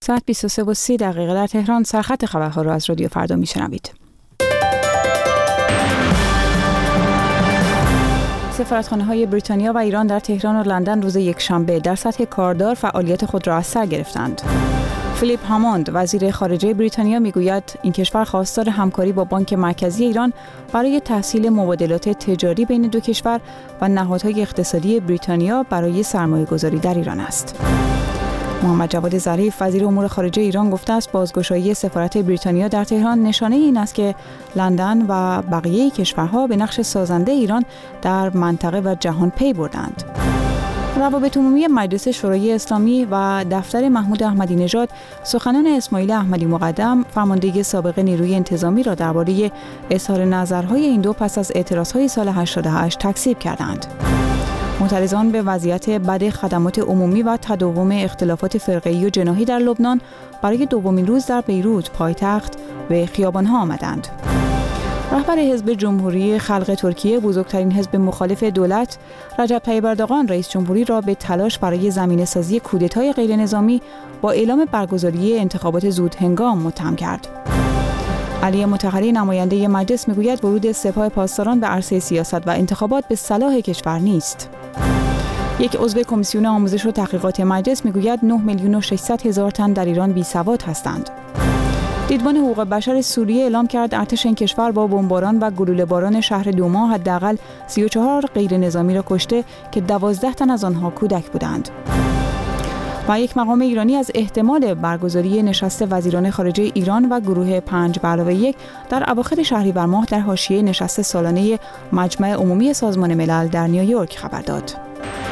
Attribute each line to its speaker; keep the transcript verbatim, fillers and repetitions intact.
Speaker 1: ساعت بیست و سه و سی دقیقه در تهران. سرخط خبرها را از رادیو فردا میشنوید. سفارتخانه‌های بریتانیا و ایران در تهران و لندن روز یکشنبه در سطح کاردار فعالیت خود را از سر گرفتند. فیلیپ هاموند وزیر خارجه بریتانیا میگوید این کشور خواستار همکاری با بانک مرکزی ایران برای تسهیل مبادلات تجاری بین دو کشور و نهادهای اقتصادی بریتانیا برای سرمایه‌گذاری در ایران است. محمد جواد ظریف وزیر امور خارجه ایران گفته است بازگشایی سفارت بریتانیا در تهران نشانه این است که لندن و بقیه کشورها به نقش سازنده ایران در منطقه و جهان پی بردند. روابط عمومی مجلس شورای اسلامی و دفتر محمود احمدی نژاد سخنان اسماعیل احمدی مقدم فرمانده سابق نیروی انتظامی را درباره اظهار نظرهای این دو پس از اعتراضهای سال هشتاد و هشت تکذیب کردند. معترضان به وضعیت بد خدمات عمومی و تداوم اختلافات فرقه‌ای و جناحی در لبنان برای دومین روز در بیروت پایتخت به خیابان‌ها آمدند. رهبر حزب جمهوری خلق ترکیه، بزرگترین حزب مخالف دولت، رجب طیب اردوغان رئیس جمهوری را به تلاش برای زمینه‌سازی کودتای غیرنظامی با اعلام برگزاری انتخابات زودهنگام متهم کرد. علی مطهری نماینده مجلس میگوید ورود سپاه پاسداران به عرصه سیاست و انتخابات به صلاح کشور نیست. یک عضو کمیسیون آموزش و تحقیقات مجلس میگوید نه میلیون و ششصد هزار تن در ایران بیسواد هستند. دیدبان حقوق بشر سوریه اعلام کرد ارتش این کشور با بمباران و گلوله‌باران شهر دوما حداقل سی و چهار غیر نظامی را کشته که دوازده تن از آنها کودک بودند. و یک مقام ایرانی از احتمال برگزاری نشست وزیران خارجه ایران و گروه پنج به علاوه یک در اواخر شهریور ماه در حاشیه نشست سالانه مجمع عمومی سازمان ملل در نیویورک خبر داد.